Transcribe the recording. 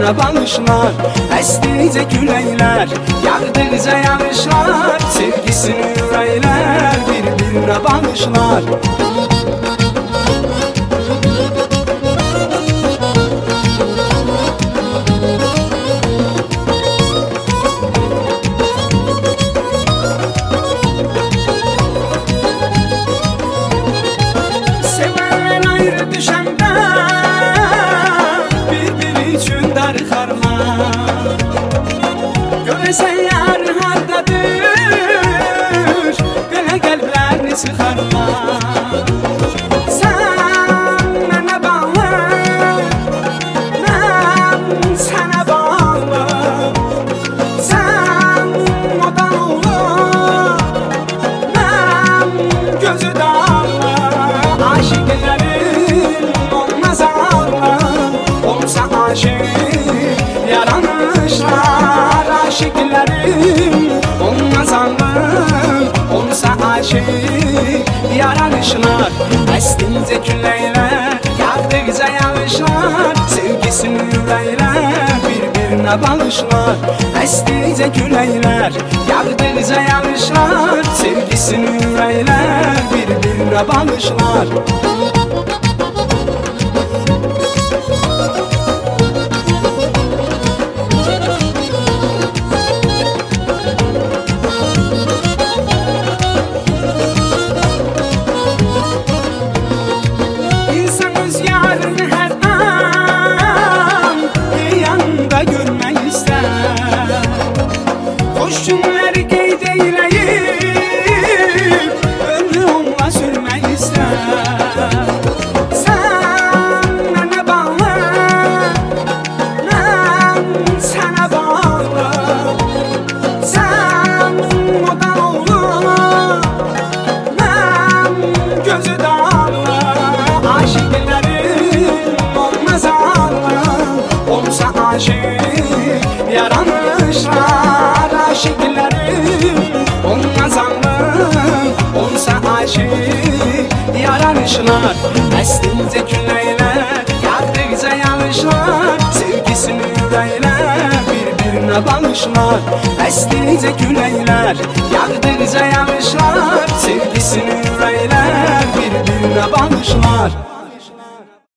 bir-birinə bağışlar. Əsdikcə küləklər, yağdıqca yağışlar, sevgisini ürəklər bir-birinə bağışlar. Düşəndə bir-biri üçün darıxarma. Görəsən yar hardadır, belə qəlblərini sıxarma. Sən mənə bağlı, mən sənə bağlı. Sən oda olur, mən gözü dağlı. Aşıqlərim olsa aşık yaranışlar, aşıklarım olmaz anlam. Olsa aşık yaranışlar, əsdikcə küləklər, yağdıqca yağışlar, sevgisini ürəklər bir-birinə bağışlar. Əsdikcə küləklər, yağdıqca yağışlar, sevgisini ürəklər bir-birinə bağışlar. Xoş günləri qeyd eyləyib, ömrü onunla sürmək istər. Sən mənə bağlı, mən sənə bağlı. Sən oda olur, mən gözü dağlı. Aşıqlərim olmaz ağlar, olsa aşık yaranışlar. Aşıklarım olmaz anlam, olsa aşık yaranışlar. Əsdikcə küləklər, yağdıqca yağışlar, sevgisini ürəklər bir-birinə bağışlar. Əsdikcə küləklər, yağdıqca yağışlar, sevgisini ürəklər bir-birinə bağışlar.